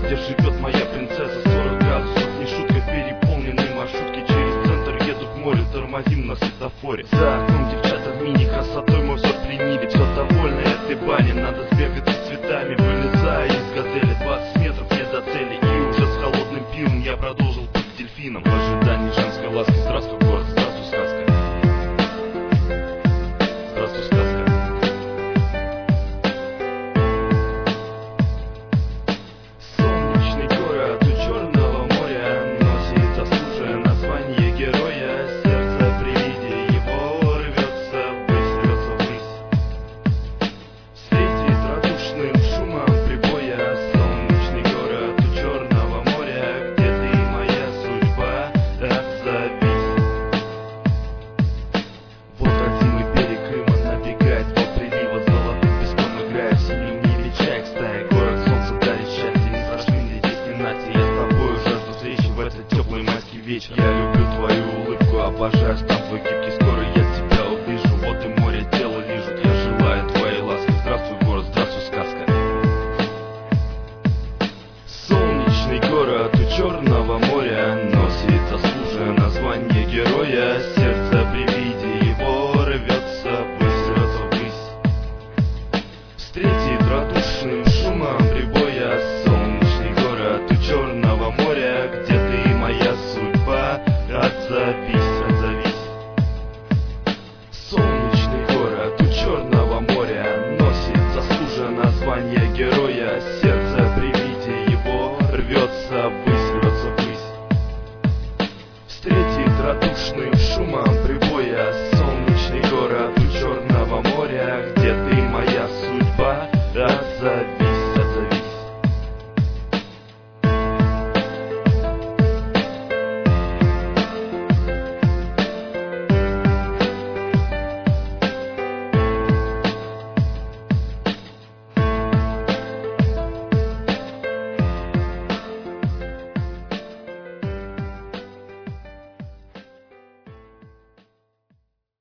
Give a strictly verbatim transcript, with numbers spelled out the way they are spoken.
где живет моя принцесса. Сорок градусов, не шутка, переполненные маршрутки через центр едут к морю, тормозим на светофоре. За окном девчата в мини, красотой мой взор пленили. Все довольны этой бани, надо сбегать с цветами. Вылезаю из газели, двадцать метров мне до цели, и уже с холодным пивом я продолжил путь к дельфинам. В ожидании женской ласки. Здравствуй, город, здравствуй, сказка. Здравствуй, сказка. Солнечный город у Черного моря носит заслуженное название героя. Сердце при виде его рвется ввысь, рвется ввысь. Встретит радушным шумом прибоя. Солнечный город у Черного моря, где ты, моя судьба, отзовись. Вот родимый берег Крыма набегает по прилива, золотым песком играет в синем небе чаек стая. Город солнца дарит счастье, не зашли здесь не нати. Я с тобою жажду встречи в этот теплый майский вечер. Я люблю твою улыбку, обожаю стан твой гибкий. Скоро я тебя увижу, вот и море тело лижут. Я желаю твоей ласки. Здравствуй, город, здравствуй, сказка. Солнечный город у Черного моря носит заслуженное название героя.